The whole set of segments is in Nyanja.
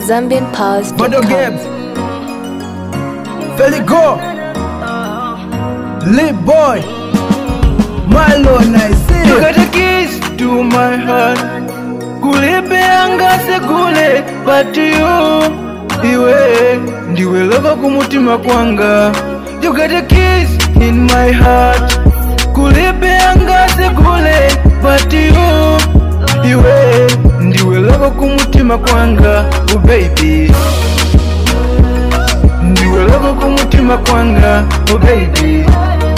ZambianPows.com. Modo Games, Feligo, Lip Boy, Milo Nice. You got the keys to my heart. Kulipe anga segule, but iwe ndiwe lova kumutima kwanga. You got the keys in my heart. Kulipe anga segule, but iwe ndiwe lova kumutima kwanga. Oh baby, ndiwe lova kumutima kwanga. Oh baby,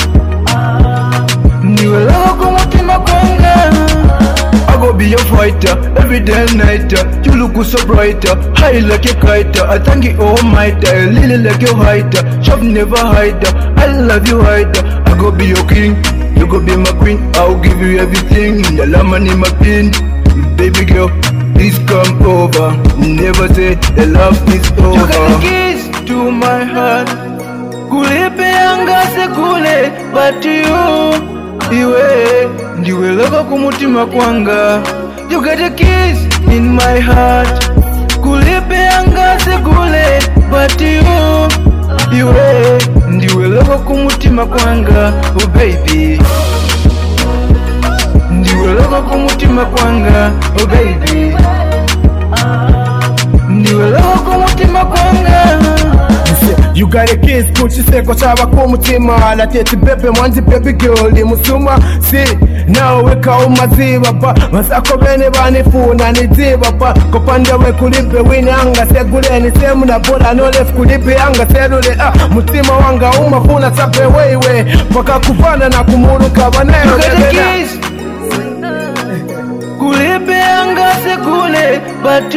ndiwe lova kumutima kwanga. I go be your fighter, every day and night. You look so brighter, high like a kite. I thank you almighty, lily like your hider. Shop never hide, I love you hider. I go be your king, you go be my queen. I'll give you everything, your lemon in my pin. Baby girl, please come over. Never say the love is over. You got the keys to my heart. Kulipe anga sekule, but iwe ndiwe lova kumutima kwanga. You got the keys in my heart. Kulipe anga segule, but iwe ndiwe lova kumutima kwanga. Oh baby, ndiwe lova kumutima kwanga. Oh baby, ndiwe lova kumutima kwanga. You got a kiss, kuchiseko chaba kumutima. Lateti bebe mwanzi baby girl musuma. Si, now weka umaziba pa. Masako bene banifuna niziba pa. Kopande we kulipe wini anga segule. Ni semu na bola no left kulipe anga selule. Mutima wanga umafuna sape weiwe. Paka kufana na kumuruka baneyo. You got the keys. Kulipe anga segule, but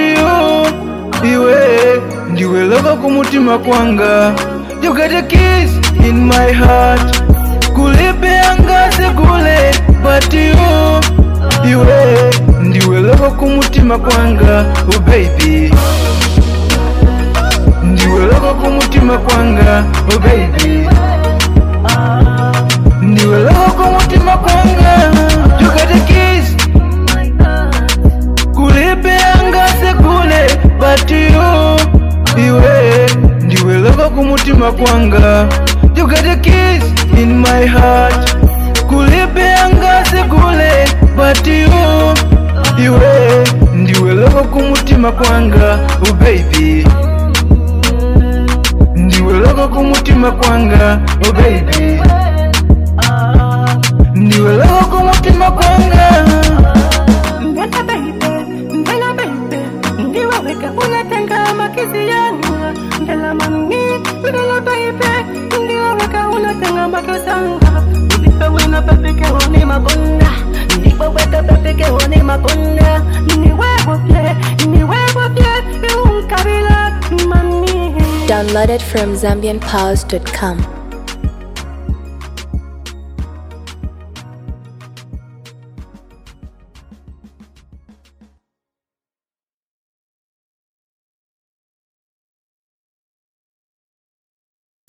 iwe ndiwe lova kumutima kwanga. You got the keys in my heart. Kulipe anga segule, but iwe ndiwe lova kumutima kwanga. Oh baby, ndiwe lova kumutima kwanga. Oh baby, ndiwe lova kumutima kwanga. You got the keys. Kulipe anga segule, but iwe ndiwe lova kumutima kwanga. You got the keys in my heart. Kulipe anga segule, but iwe ndiwe lova kumutima kwanga. Oh baby, ndiwe lova kumutima kwanga. Oh baby, ndiwe lova kumutima kwanga. Mbona baby, ndiwe weka unatenga makizi yangu. Mbela mami, mbela baby, ndiwe weka unatenga makizi yangu. Ulipe wina baby ke honi magonda. Ndipo weka baby ke honi magonda. Niwe wopye, unkabila mami. Downloaded from ZambianPows.com.